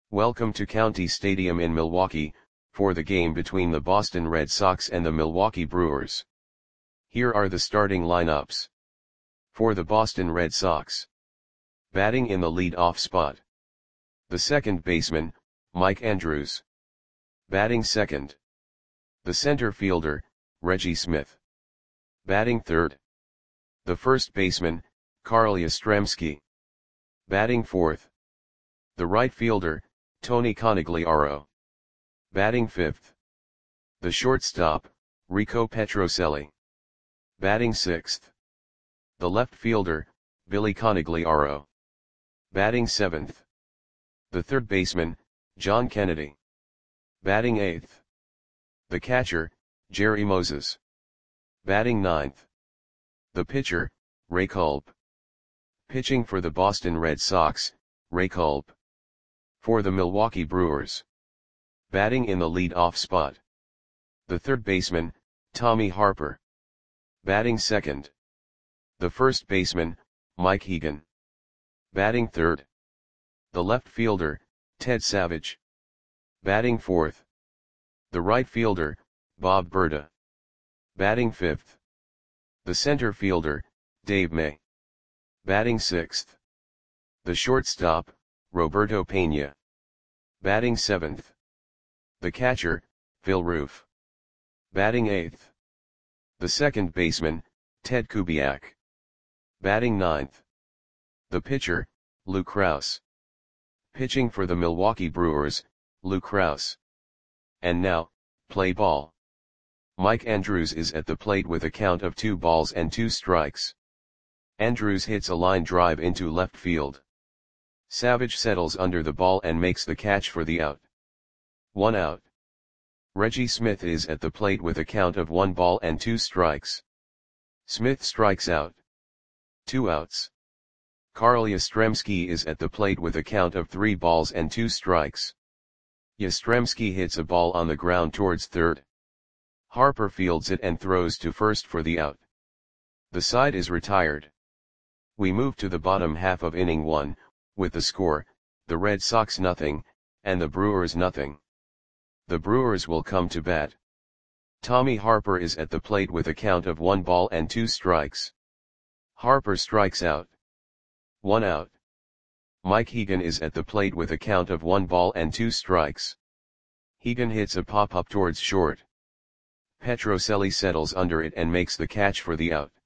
Welcome to County Stadium in Milwaukee, for the game between the Boston Red Sox and the Milwaukee Brewers. Here are the starting lineups. For the Boston Red Sox. Batting in the lead-off spot. The second baseman, Mike Andrews. Batting second. The center fielder, Reggie Smith. Batting third. The first baseman, Carl Yastrzemski. Batting fourth. The right fielder, Tony Conigliaro. Batting fifth. The shortstop, Rico Petrocelli. Batting sixth. The left fielder, Billy Conigliaro. Batting seventh. The third baseman, John Kennedy. Batting eighth. The catcher, Jerry Moses. Batting ninth. The pitcher, Ray Culp. Pitching for the Boston Red Sox, Ray Culp. For the Milwaukee Brewers. Batting in the lead-off spot. The third baseman, Tommy Harper. Batting second. The first baseman, Mike Hegan. Batting third. The left fielder, Ted Savage. Batting fourth. The right fielder, Bob Berta. Batting fifth. The center fielder, Dave May. Batting sixth. The shortstop, Roberto Pena. Batting seventh. The catcher, Phil Roof. Batting eighth. The second baseman, Ted Kubiak. Batting ninth. The pitcher, Lou Krause. Pitching for the Milwaukee Brewers, Lou Krause. And now, play ball. Mike Andrews is at the plate with a count of 2 balls and 2 strikes. Andrews hits a line drive into left field. Savage settles under the ball and makes the catch for the out. 1 out. Reggie Smith is at the plate with a count of 1 ball and 2 strikes. Smith strikes out. 2 outs. Carl Yastrzemski is at the plate with a count of 3 balls and 2 strikes. Yastrzemski hits a ball on the ground towards third. Harper fields it and throws to first for the out. The side is retired. We move to the bottom half of inning 1, with the score, the Red Sox nothing, and the Brewers nothing. The Brewers will come to bat. Tommy Harper is at the plate with a count of 1 ball and 2 strikes. Harper strikes out. 1 out. Mike Hegan is at the plate with a count of 1 ball and 2 strikes. Hegan hits a pop-up towards short. Petrocelli settles under it and makes the catch for the out.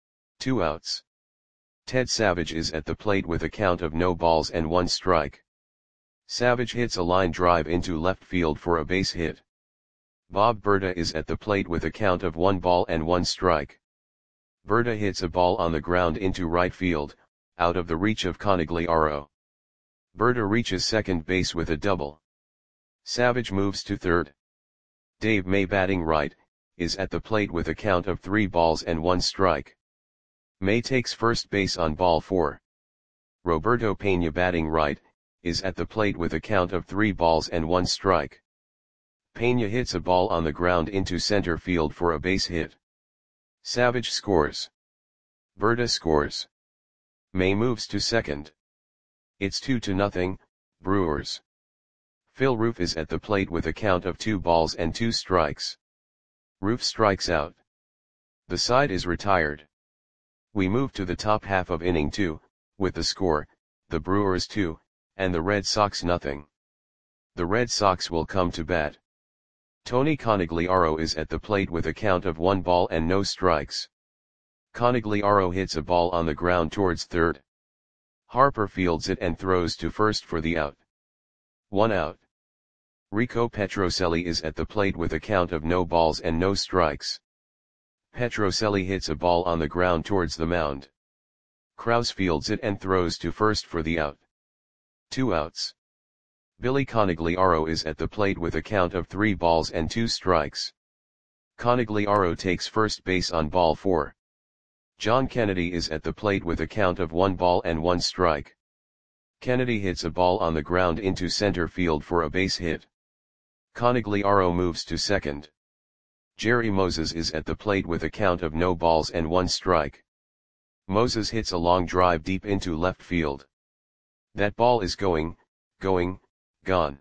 2 outs. Ted Savage is at the plate with a count of no balls and 1 strike. Savage hits a line drive into left field for a base hit. Bob Berta is at the plate with a count of 1 ball and 1 strike. Berta hits a ball on the ground into right field, out of the reach of Conigliaro. Berta reaches second base with a double. Savage moves to third. Dave May, batting right, is at the plate with a count of 3 balls and 1 strike. May takes first base on ball 4. Roberto Pena, batting right, is at the plate with a count of 3 balls and 1 strike. Pena hits a ball on the ground into center field for a base hit. Savage scores. Berta scores. May moves to second. It's 2-0, Brewers. Phil Roof is at the plate with a count of 2 balls and 2 strikes. Roof strikes out. The side is retired. We move to the top half of inning 2, with the score, the Brewers 2, and the Red Sox nothing. The Red Sox will come to bat. Tony Conigliaro is at the plate with a count of 1 ball and no strikes. Conigliaro hits a ball on the ground towards third. Harper fields it and throws to first for the out. 1 out. Rico Petrocelli is at the plate with a count of no balls and no strikes. Petrocelli hits a ball on the ground towards the mound. Krause fields it and throws to first for the out. 2 outs. Billy Conigliaro is at the plate with a count of 3 balls and 2 strikes. Conigliaro takes first base on ball 4. John Kennedy is at the plate with a count of 1 ball and 1 strike. Kennedy hits a ball on the ground into center field for a base hit. Conigliaro moves to second. Jerry Moses is at the plate with a count of no balls and 1 strike. Moses hits a long drive deep into left field. That ball is going, gone.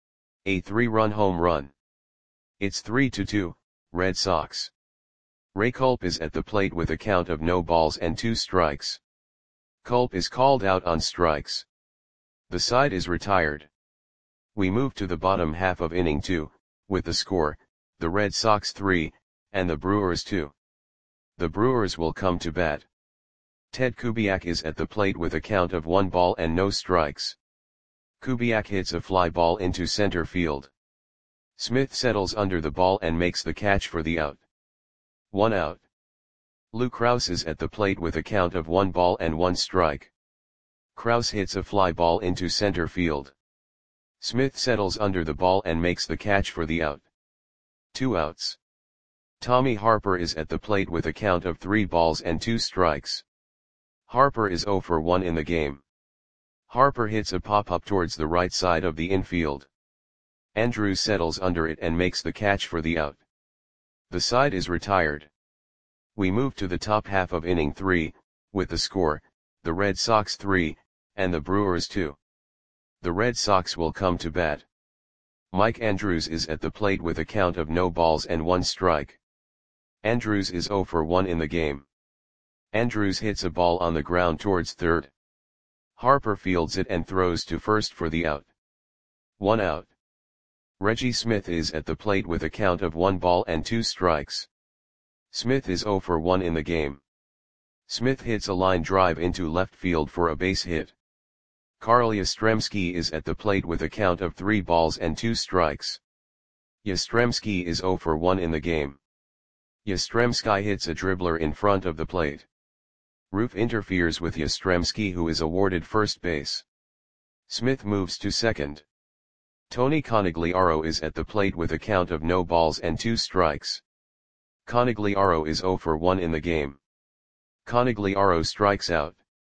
A 3-run home run. It's 3-2, Red Sox. Ray Culp is at the plate with a count of no balls and 2 strikes. Culp is called out on strikes. The side is retired. We move to the bottom half of inning 2, with the score, the Red Sox 3, and the Brewers 2. The Brewers will come to bat. Ted Kubiak is at the plate with a count of 1 ball and no strikes. Kubiak hits a fly ball into center field. Smith settles under the ball and makes the catch for the out. 1 out. Lou Krause is at the plate with a count of 1 ball and 1 strike. Krause hits a fly ball into center field. Smith settles under the ball and makes the catch for the out. 2 outs. Tommy Harper is at the plate with a count of 3 balls and 2 strikes. Harper is 0 for 1 in the game. Harper hits a pop-up towards the right side of the infield. Andrews settles under it and makes the catch for the out. The side is retired. We move to the top half of inning 3, with the score, the Red Sox 3, and the Brewers 2. The Red Sox will come to bat. Mike Andrews is at the plate with a count of no balls and 1 strike. Andrews is 0 for 1 in the game. Andrews hits a ball on the ground towards third. Harper fields it and throws to first for the out. 1 out. Reggie Smith is at the plate with a count of 1 ball and 2 strikes. Smith is 0 for 1 in the game. Smith hits a line drive into left field for a base hit. Carl Yastrzemski is at the plate with a count of 3 balls and 2 strikes. Yastrzemski is 0 for 1 in the game. Yastrzemski hits a dribbler in front of the plate. Roof interferes with Yastrzemski, who is awarded first base. Smith moves to second. Tony Conigliaro is at the plate with a count of no balls and 2 strikes. Conigliaro is 0 for 1 in the game. Conigliaro strikes out.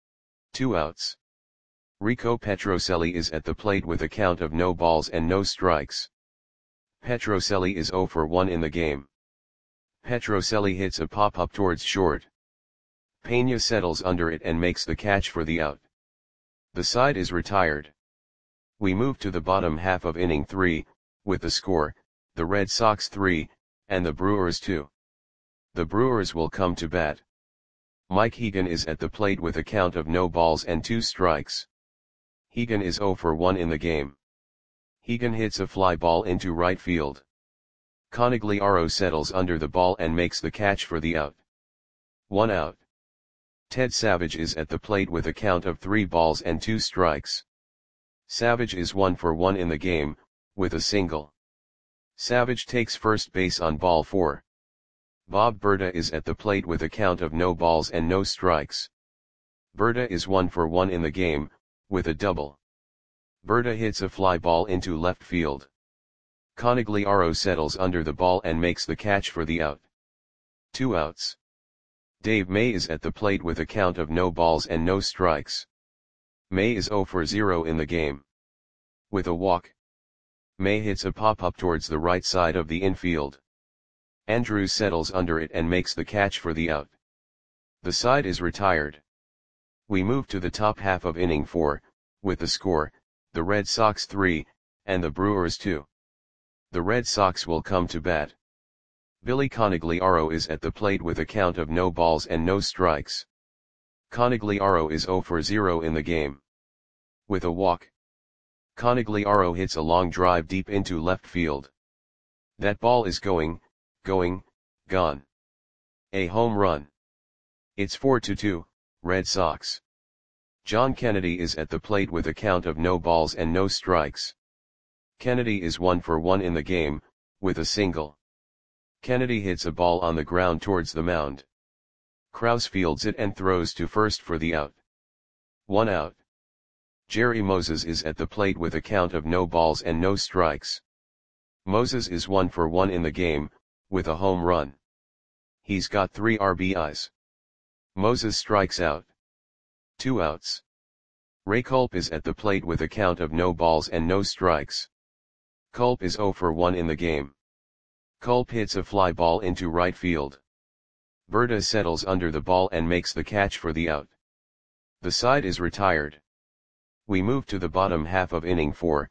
2 outs. Rico Petrocelli is at the plate with a count of no balls and no strikes. Petrocelli is 0 for 1 in the game. Petrocelli hits a pop-up towards short. Pena settles under it and makes the catch for the out. The side is retired. We move to the bottom half of inning 3, with the score, the Red Sox 3, and the Brewers 2. The Brewers will come to bat. Mike Hegan is at the plate with a count of no balls and 2 strikes. Hegan is 0 for 1 in the game. Hegan hits a fly ball into right field. Conigliaro settles under the ball and makes the catch for the out. 1 out. Ted Savage is at the plate with a count of 3 balls and 2 strikes. Savage is 1 for 1 in the game, with a single. Savage takes first base on ball 4. Bob Berta is at the plate with a count of no balls and no strikes. Berta is 1 for 1 in the game, with a double. Berta hits a fly ball into left field. Conigliaro settles under the ball and makes the catch for the out. 2 outs. Dave May is at the plate with a count of no balls and no strikes. May is 0 for 0 in the game. With a walk. May hits a pop-up towards the right side of the infield. Andrews settles under it and makes the catch for the out. The side is retired. We move to the top half of inning 4, with the score, the Red Sox 3, and the Brewers 2. The Red Sox will come to bat. Billy Conigliaro is at the plate with a count of no balls and no strikes. Conigliaro is 0 for 0 in the game. With a walk. Conigliaro hits a long drive deep into left field. That ball is going, gone. A home run. It's 4-2, Red Sox. John Kennedy is at the plate with a count of no balls and no strikes. Kennedy is 1 for 1 in the game, with a single. Kennedy hits a ball on the ground towards the mound. Krause fields it and throws to first for the out. 1 out. Jerry Moses is at the plate with a count of no balls and no strikes. Moses is 1 for 1 in the game, with a home run. He's got 3 RBIs. Moses strikes out. 2 outs. Ray Culp is at the plate with a count of no balls and no strikes. Culp is 0 for 1 in the game. Culp hits a fly ball into right field. Berta settles under the ball and makes the catch for the out. The side is retired. We move to the bottom half of inning 4,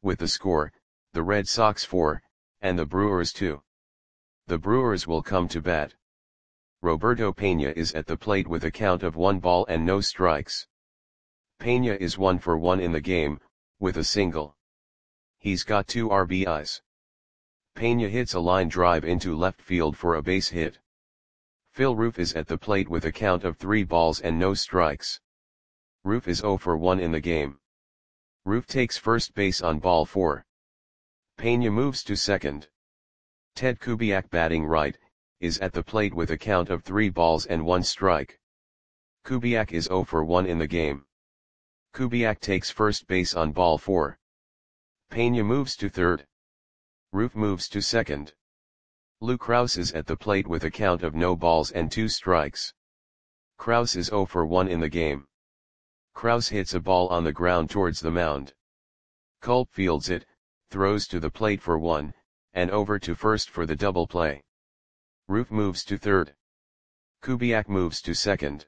With the score, the Red Sox 4, and the Brewers 2. The Brewers will come to bat. Roberto Pena is at the plate with a count of 1 ball and no strikes. Pena is 1 for 1 in the game, with a single. He's got 2 RBIs. Pena hits a line drive into left field for a base hit. Phil Roof is at the plate with a count of 3 balls and no strikes. Roof is 0 for 1 in the game. Roof takes first base on ball 4. Pena moves to second. Ted Kubiak, batting right, is at the plate with a count of 3 balls and 1 strike. Kubiak is 0 for 1 in the game. Kubiak takes first base on ball 4. Pena moves to third. Roof moves to second. Lou Krause is at the plate with a count of no balls and 2 strikes. Krause is 0 for 1 in the game. Krause hits a ball on the ground towards the mound. Culp fields it, throws to the plate for 1, and over to first for the double play. Roof moves to third. Kubiak moves to second.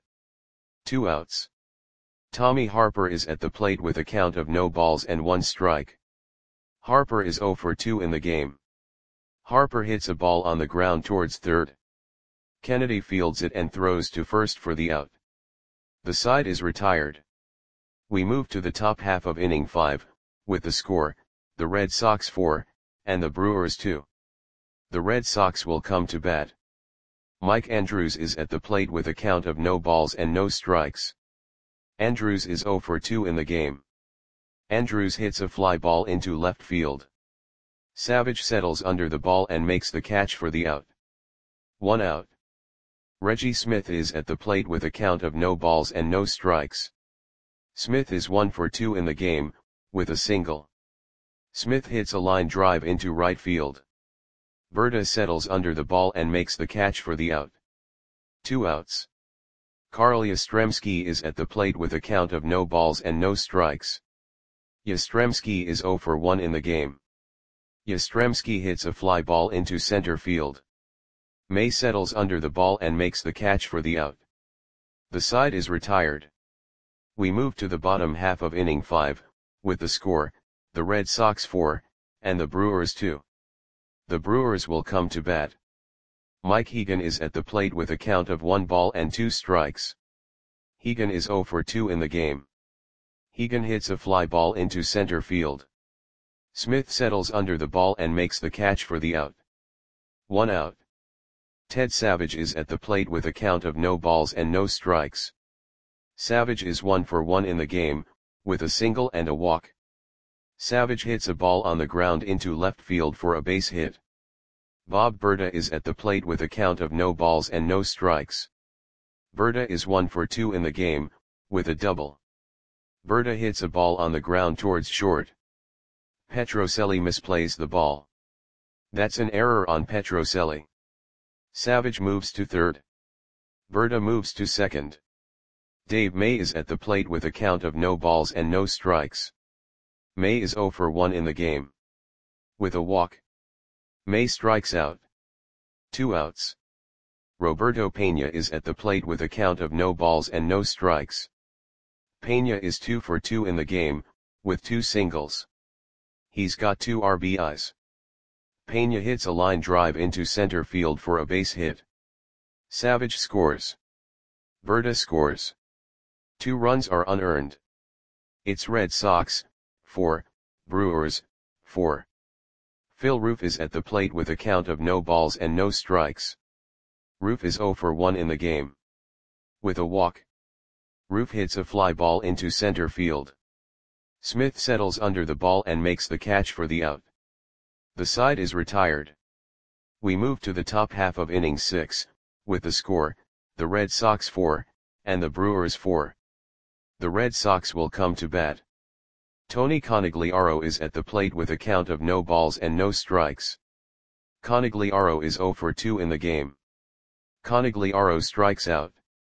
2 outs. Tommy Harper is at the plate with a count of no balls and 1 strike. Harper is 0 for 2 in the game. Harper hits a ball on the ground towards third. Kennedy fields it and throws to first for the out. The side is retired. We move to the top half of inning 5, with the score, the Red Sox 4, and the Brewers 2. The Red Sox will come to bat. Mike Andrews is at the plate with a count of no balls and no strikes. Andrews is 0 for 2 in the game. Andrews hits a fly ball into left field. Savage settles under the ball and makes the catch for the out. 1 out. Reggie Smith is at the plate with a count of no balls and no strikes. Smith is 1 for 2 in the game, with a single. Smith hits a line drive into right field. Berta settles under the ball and makes the catch for the out. 2 outs. Carl Yastrzemski is at the plate with a count of no balls and no strikes. Yastrzemski is 0 for 1 in the game. Yastrzemski hits a fly ball into center field. May settles under the ball and makes the catch for the out. The side is retired. We move to the bottom half of inning 5, with the score, the Red Sox 4, and the Brewers 2. The Brewers will come to bat. Mike Hegan is at the plate with a count of 1 ball and 2 strikes. Hegan is 0 for 2 in the game. Hegan hits a fly ball into center field. Smith settles under the ball and makes the catch for the out. 1 out. Ted Savage is at the plate with a count of no balls and no strikes. Savage is 1 for 1 in the game, with a single and a walk. Savage hits a ball on the ground into left field for a base hit. Bob Berta is at the plate with a count of no balls and no strikes. Berta is 1 for 2 in the game, with a double. Berta hits a ball on the ground towards short. Petrocelli misplays the ball. That's an error on Petrocelli. Savage moves to third. Berta moves to second. Dave May is at the plate with a count of no balls and no strikes. May is 0 for 1 in the game. With a walk. May strikes out. 2 outs. Roberto Pena is at the plate with a count of no balls and no strikes. Pena is 2 for 2 in the game, with 2 singles. He's got 2 RBIs. Pena hits a line drive into center field for a base hit. Savage scores. Berta scores. 2 runs are unearned. It's Red Sox 4, Brewers 4. Phil Roof is at the plate with a count of no balls and no strikes. Roof is 0 for 1 in the game. With a walk. Roof hits a fly ball into center field. Smith settles under the ball and makes the catch for the out. The side is retired. We move to the top half of inning 6, with the score, the Red Sox 4, and the Brewers 4. The Red Sox will come to bat. Tony Conigliaro is at the plate with a count of no balls and no strikes. Conigliaro is 0 for 2 in the game. Conigliaro strikes out.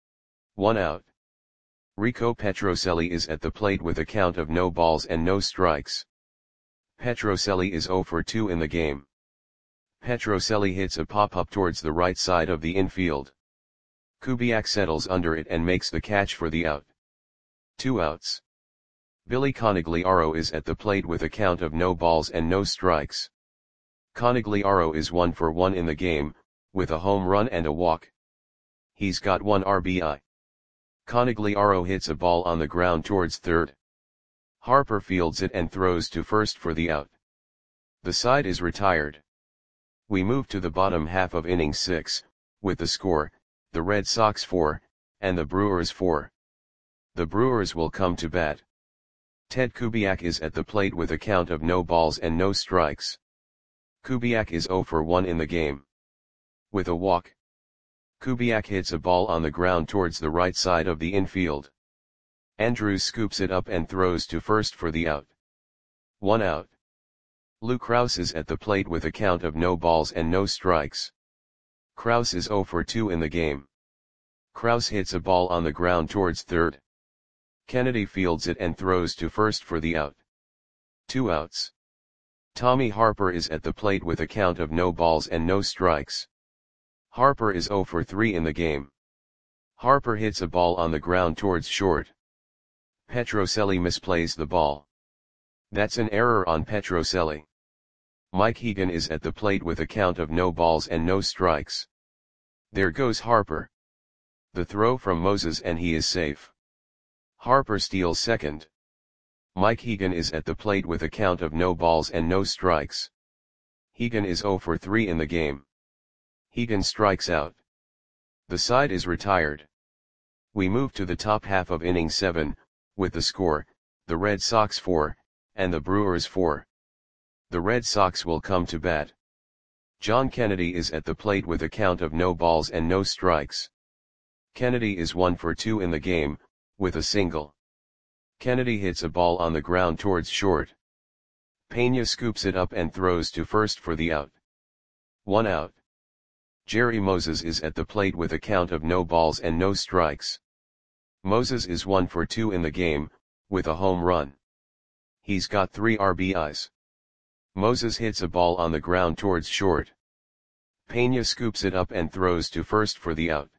1 out. Rico Petrocelli is at the plate with a count of no balls and no strikes. Petrocelli is 0 for 2 in the game. Petrocelli hits a pop-up towards the right side of the infield. Kubiak settles under it and makes the catch for the out. 2 outs. Billy Conigliaro is at the plate with a count of no balls and no strikes. Conigliaro is 1 for 1 in the game, with a home run and a walk. He's got 1 RBI. Conigliaro hits a ball on the ground towards third. Harper fields it and throws to first for the out. The side is retired. We move to the bottom half of inning 6, with the score, the Red Sox 4, and the Brewers 4. The Brewers will come to bat. Ted Kubiak is at the plate with a count of no balls and no strikes. Kubiak is 0 for 1 in the game. With a walk. Kubiak hits a ball on the ground towards the right side of the infield. Andrews scoops it up and throws to first for the out. 1 out. Lou Krause is at the plate with a count of no balls and no strikes. Krause is 0 for 2 in the game. Krause hits a ball on the ground towards third. Kennedy fields it and throws to first for the out. 2 outs. Tommy Harper is at the plate with a count of no balls and no strikes. Harper is 0 for 3 in the game. Harper hits a ball on the ground towards short. Petrocelli misplays the ball. That's an error on Petrocelli. Mike Hegan is at the plate with a count of no balls and no strikes. There goes Harper. The throw from Moses and he is safe. Harper steals second. Mike Hegan is at the plate with a count of no balls and no strikes. Hegan is 0 for 3 in the game. Hegan strikes out. The side is retired. We move to the top half of inning 7, with the score, the Red Sox 4, and the Brewers 4. The Red Sox will come to bat. John Kennedy is at the plate with a count of no balls and no strikes. Kennedy is 1 for 2 in the game, with a single. Kennedy hits a ball on the ground towards short. Pena scoops it up and throws to first for the out. 1 out. Jerry Moses is at the plate with a count of no balls and no strikes. Moses is 1 for 2 in the game, with a home run. He's got 3 RBIs. Moses hits a ball on the ground towards short. Pena scoops it up and throws to first for the out.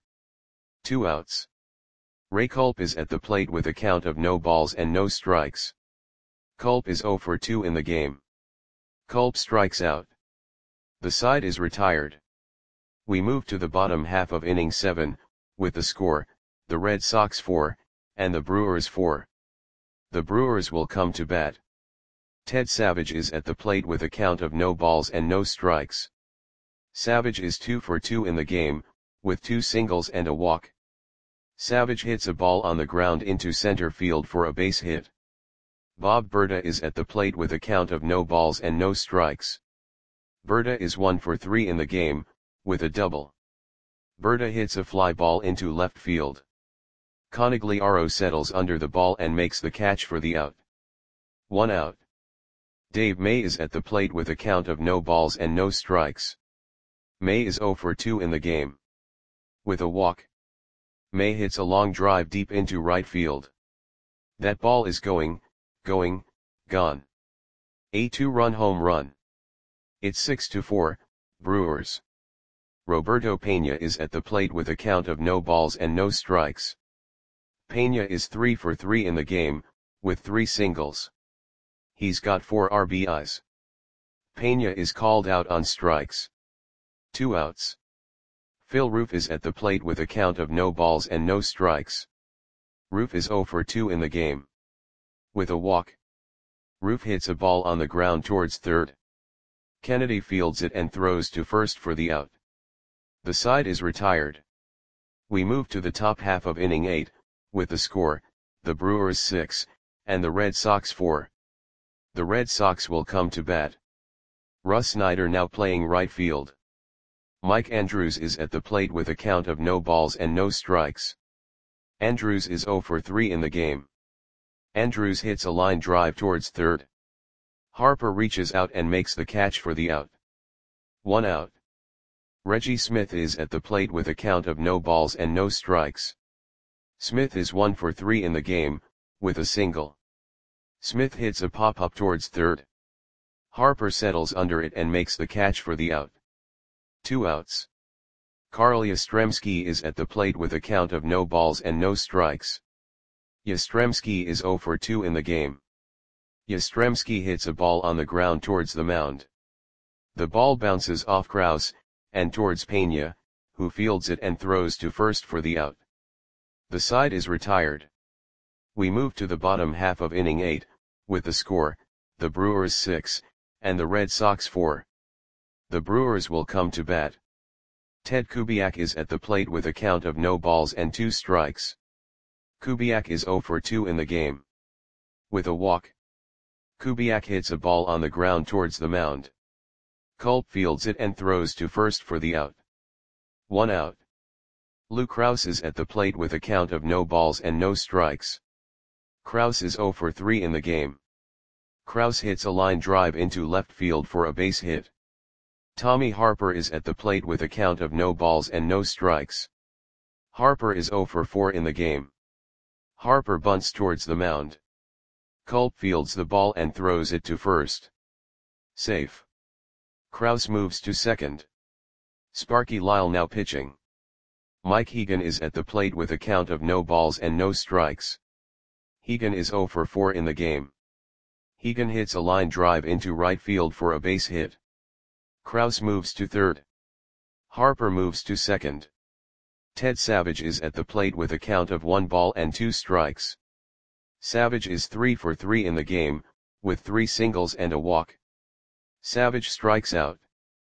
2 outs. Ray Culp is at the plate with a count of no balls and no strikes. Culp is 0 for 2 in the game. Culp strikes out. The side is retired. We move to the bottom half of inning 7, with the score, the Red Sox 4, and the Brewers 4. The Brewers will come to bat. Ted Savage is at the plate with a count of no balls and no strikes. Savage is 2 for 2 in the game, with 2 singles and a walk. Savage hits a ball on the ground into center field for a base hit. Bob Berta is at the plate with a count of no balls and no strikes. Berta is 1 for 3 in the game, with a double. Berta hits a fly ball into left field. Conigliaro settles under the ball and makes the catch for the out. 1 out. Dave May is at the plate with a count of no balls and no strikes. May is 0 for 2 in the game. With a walk. May hits a long drive deep into right field. That ball is gone. A 2-run home run. It's 6-4, Brewers. Roberto Pena is at the plate with a count of no balls and no strikes. Pena is 3 for 3 in the game, with 3 singles. He's got 4 RBIs. Pena is called out on strikes. 2 outs. Phil Roof is at the plate with a count of no balls and no strikes. Roof is 0 for 2 in the game. With a walk. Roof hits a ball on the ground towards third. Kennedy fields it and throws to first for the out. The side is retired. We move to the top half of inning 8, with the score, the Brewers 6, and the Red Sox 4. The Red Sox will come to bat. Russ Snyder now playing right field. Mike Andrews is at the plate with a count of no balls and no strikes. Andrews is 0 for 3 in the game. Andrews hits a line drive towards third. Harper reaches out and makes the catch for the out. 1 out. Reggie Smith is at the plate with a count of no balls and no strikes. Smith is 1 for 3 in the game, with a single. Smith hits a pop-up towards third. Harper settles under it and makes the catch for the out. 2 outs. Carl Yastrzemski is at the plate with a count of no balls and no strikes. Yastrzemski is 0 for 2 in the game. Yastrzemski hits a ball on the ground towards the mound. The ball bounces off Kraus, and towards Peña, who fields it and throws to first for the out. The side is retired. We move to the bottom half of inning 8, with the score, the Brewers 6, and the Red Sox 4. The Brewers will come to bat. Ted Kubiak is at the plate with a count of no balls and 2 strikes. Kubiak is 0 for 2 in the game. With a walk, Kubiak hits a ball on the ground towards the mound. Culp fields it and throws to first for the out. 1 out. Lou Krause is at the plate with a count of no balls and no strikes. Krause is 0 for 3 in the game. Krause hits a line drive into left field for a base hit. Tommy Harper is at the plate with a count of no balls and no strikes. Harper is 0 for 4 in the game. Harper bunts towards the mound. Culp fields the ball and throws it to first. Safe. Krause moves to second. Sparky Lyle now pitching. Mike Hegan is at the plate with a count of no balls and no strikes. Hegan is 0 for 4 in the game. Hegan hits a line drive into right field for a base hit. Krause moves to third. Harper moves to second. Ted Savage is at the plate with a count of 1 ball and 2 strikes. Savage is 3 for 3 in the game, with 3 singles and a walk. Savage strikes out.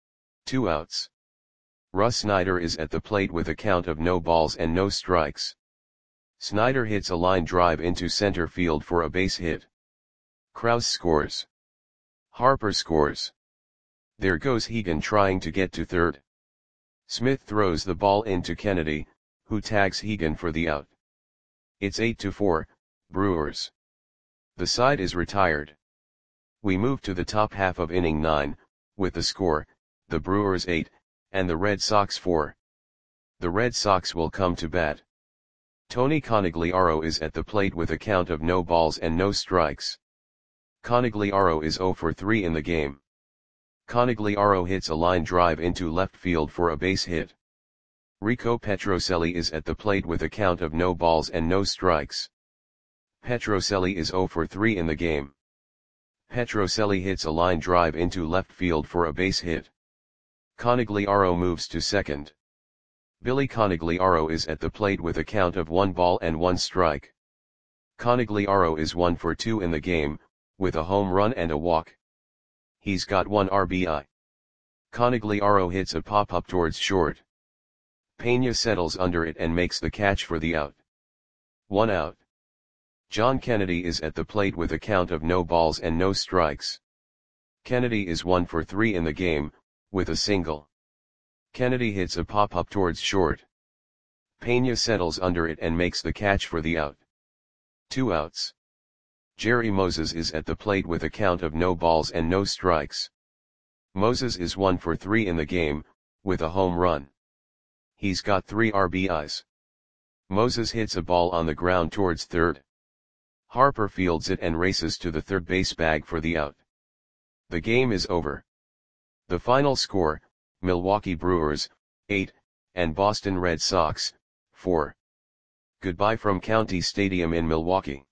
2 outs. Russ Snyder is at the plate with a count of no balls and no strikes. Snyder hits a line drive into center field for a base hit. Krause scores. Harper scores. There goes Hegan trying to get to third. Smith throws the ball into Kennedy, who tags Hegan for the out. It's 8-4, Brewers. The side is retired. We move to the top half of inning 9, with the score, the Brewers 8, and the Red Sox 4. The Red Sox will come to bat. Tony Conigliaro is at the plate with a count of no balls and no strikes. Conigliaro is 0 for 3 in the game. Conigliaro hits a line drive into left field for a base hit. Rico Petrocelli is at the plate with a count of no balls and no strikes. Petrocelli is 0 for 3 in the game. Petrocelli hits a line drive into left field for a base hit. Conigliaro moves to second. Billy Conigliaro is at the plate with a count of 1 ball and 1 strike. Conigliaro is 1 for 2 in the game, with a home run and a walk. He's got 1 RBI. Conigliaro hits a pop-up towards short. Peña settles under it and makes the catch for the out. 1 out. John Kennedy is at the plate with a count of no balls and no strikes. Kennedy is 1 for 3 in the game, with a single. Kennedy hits a pop-up towards short. Peña settles under it and makes the catch for the out. 2 outs. Jerry Moses is at the plate with a count of no balls and no strikes. Moses is 1 for 3 in the game, with a home run. He's got 3 RBIs. Moses hits a ball on the ground towards third. Harper fields it and races to the third base bag for the out. The game is over. The final score, Milwaukee Brewers, 8, and Boston Red Sox, 4. Goodbye from County Stadium in Milwaukee.